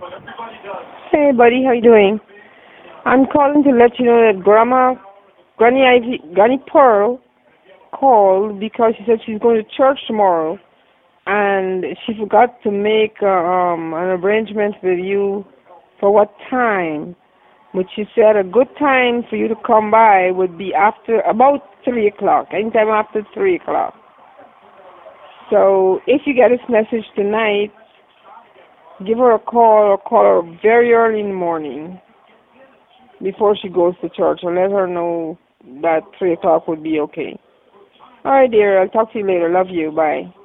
Hey, buddy, how you doing? I'm calling to let you know that Granny Pearl called because she said she's going to church tomorrow, and she forgot to make an arrangement with you for what time. But she said a good time for you to come by would be after about 3 o'clock, anytime after 3 o'clock. So if you get this message tonight, give her a call or call her very early in the morning before she goes to church and let her know that 3 o'clock would be okay. All right, dear. I'll talk to you later. Love you. Bye.